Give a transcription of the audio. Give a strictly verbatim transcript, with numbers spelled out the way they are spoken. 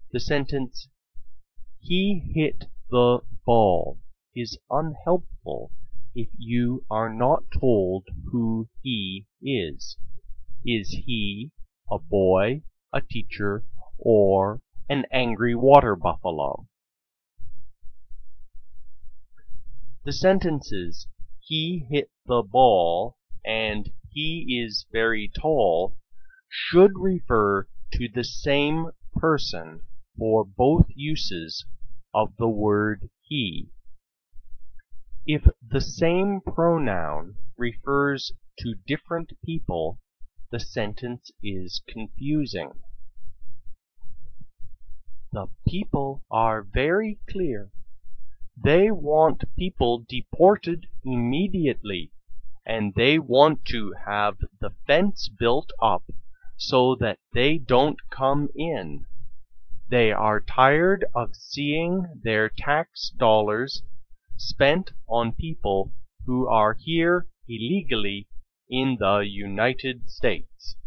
The sentence, "He hit the ball," is unhelpful if you are not told who he is. Is he a boy, a teacher, or an angry water buffalo? The sentences, "He hit the ball" and "He is very tall" should refer to the same person for both uses of the word he. If the same pronoun refers to different people, the sentence is confusing. The people are very clear. They want people deported immediately, and they want to have the fence built up so that they don't come in. They are tired of seeing their tax dollars spent on people who are here illegally in the United States.